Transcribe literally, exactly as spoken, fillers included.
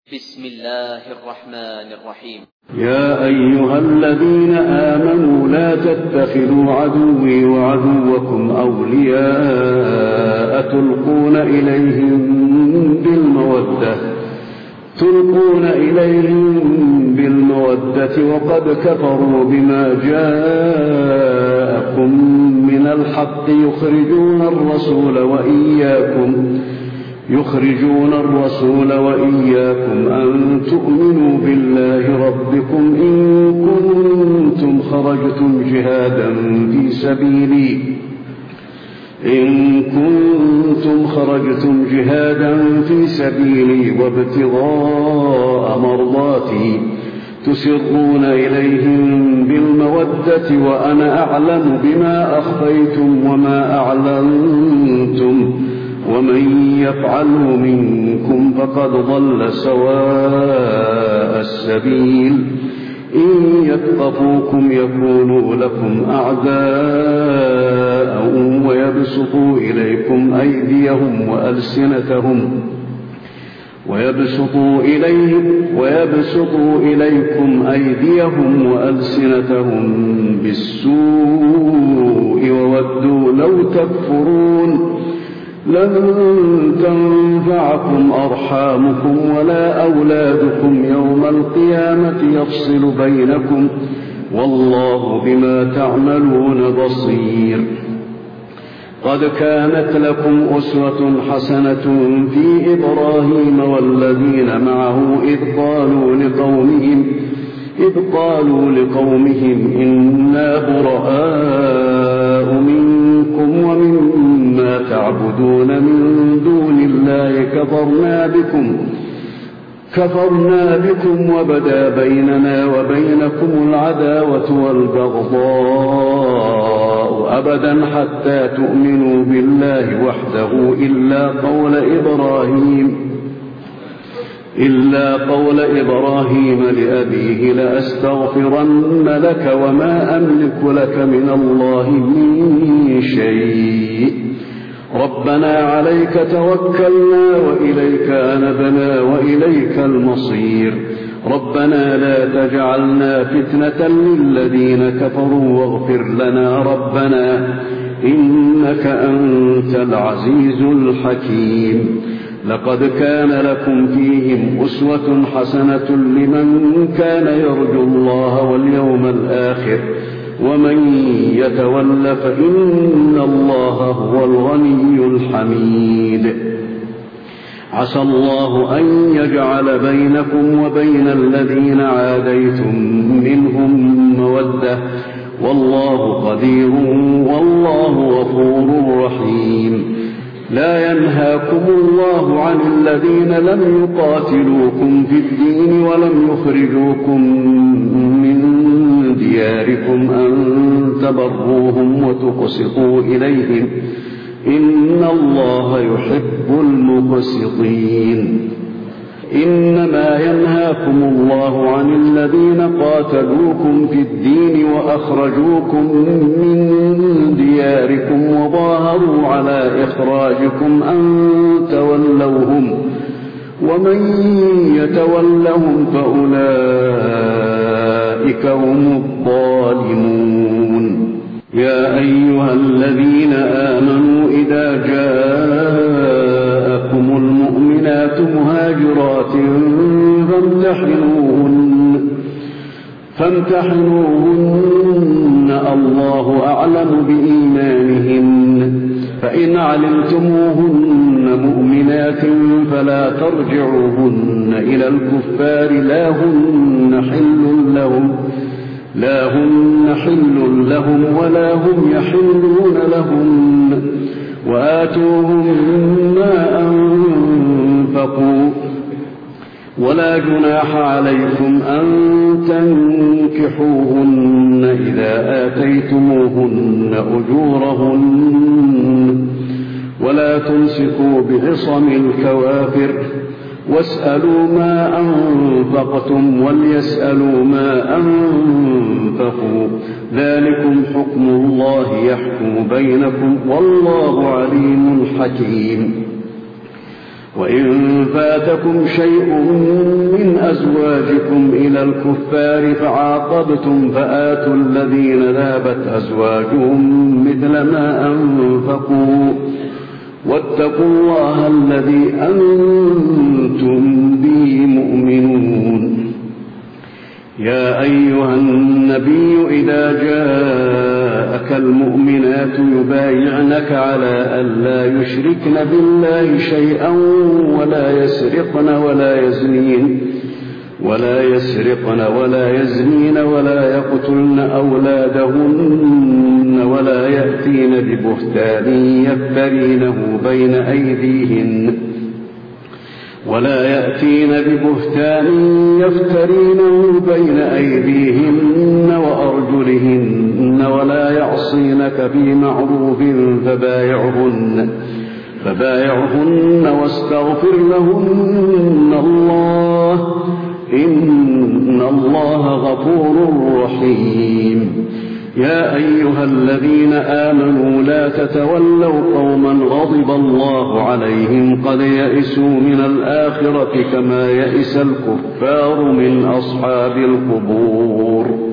بسم الله الرحمن الرحيم. يا أيها الذين آمنوا لا تتخذوا عدوي وعدوكم أولياء تلقون إليهم بالمودة تلقون إليهم بالمودة وقد كفروا بما جاءكم من الحق يخرجون الرسول وإياكم يخرجون الرسول وإياكم أن تؤمنوا بالله ربكم إن كنتم خرجتم جهادا في سبيلي إن كنتم خرجتم جهادا في سبيلي وابتغاء مرضاتي تسرون إليهم بالمودة وأنا أعلم بما أخفيتم وما أعلنتم ومن يفعله منكم فقد ضل سواء السبيل إن يثقفوكم يكونوا لكم أعداء ويبسطوا إليكم أيديهم وألسنتهم ويبسطوا إليهم ويبسطوا إليكم أيديهم وألسنتهم بالسوء وودوا لو تكفرون لن تنفعكم أرحامكم ولا أولادكم يوم القيامة يفصل بينكم والله بما تعملون بصير. قد كانت لكم أسوة حسنة في إبراهيم والذين معه إذ قالوا لقومهم إذ قالوا لقومهم إنا براء منكم ومما تعبدون من دون الله كفرنا بكم كفرنا بكم وبدا بيننا وبينكم العداوة والبغضاء أبدا حتى تؤمنوا بالله وحده إلا قول إبراهيم إلا قول إبراهيم لأبيه لأستغفرن لك وما أملك لك من الله من شيء ربنا عليك توكلنا وإليك أنبنا وإليك المصير ربنا لا تجعلنا فتنة للذين كفروا واغفر لنا ربنا إنك أنت العزيز الحكيم. لقد كان لكم فيهم أسوة حسنة لمن كان يرجو الله واليوم الآخر ومن يتول فإن الله هو الغني الحميد. عسى الله أن يجعل بينكم وبين الذين عاديتم منهم مودة والله قدير والله غفور رحيم. لا ينهاكم الله عن الذين لم يقاتلوكم في الدين ولم يخرجوكم من دياركم أن تبروهم وتقسطوا إليهم إن الله يحب المقسطين. إنما ينهاكم الله عن الذين قاتلوكم في الدين وأخرجوكم من دياركم وظاهروا على إخراجكم أن تولوهم ومن يتولهم فأولئك هم الظالمون. يا أيها الذين آمنوا إذا جاءكم المؤمنات مهاجرات فامتحنوهن فامتحنوهن الله أعلم بإيمانهن فإن علمتموهن مؤمنات فلا ترجعوهن إلى الكفار لا هن حل لهم لا هن حل لهم ولا هم يحلون لهم وآتوهم ما أنفقوا ولا جناح عليكم أن تنكحوهن إذا آتيتموهن أجورهن ولا تمسكوا بعصم الكوافر واسألوا ما أنفقتم وليسألوا ما أنفقوا ذلكم حكم الله يحكم بينكم والله عليم حكيم. وإن فاتكم شيء من أزواجكم إلى الكفار فعاقبتم فآتوا الذين ذهبت أزواجهم مثل ما أنفقوا واتقوا الله الذي أنتم به مؤمنون. يا أيها النبي إذا جاءك المؤمنات يبايعنك على ألا يشركن بالله شيئا ولا يسرقن ولا يزنين ولا يسرقن ولا يزنين ولا يقتلن أولادهن ولا يأتين ببهتان يفترينه بين أيديهن ولا يأتين ببهتان يفترينه بين أيديهن وأرجلهن ولا يعصينك في معروف فبايعهن فبايعهن واستغفر لهن الله إن الله غفور رحيم. يا أيها الذين آمنوا لا تتولوا قوما غضب الله عليهم قد يئسوا من الآخرة كما يئس الكفار من أصحاب القبور.